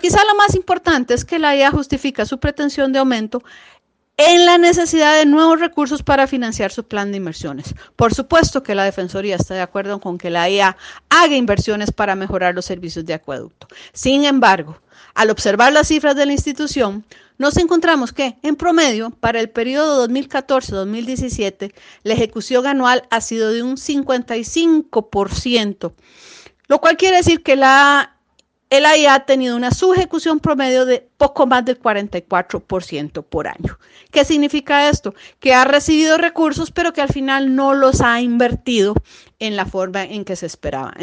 quizá lo más importante es que la IA justifica su pretensión de aumento en la necesidad de nuevos recursos para financiar su plan de inversiones. Por supuesto que la Defensoría está de acuerdo con que la IA haga inversiones para mejorar los servicios de acueducto. Sin embargo, al observar las cifras de la institución, nos encontramos que, en promedio, para el periodo 2014-2017, la ejecución anual ha sido de un 55%, lo cual quiere decir que el IA ha tenido una subejecución promedio de poco más del 44% por año. ¿Qué significa esto? Que ha recibido recursos, pero que al final no los ha invertido en la forma en que se esperaba.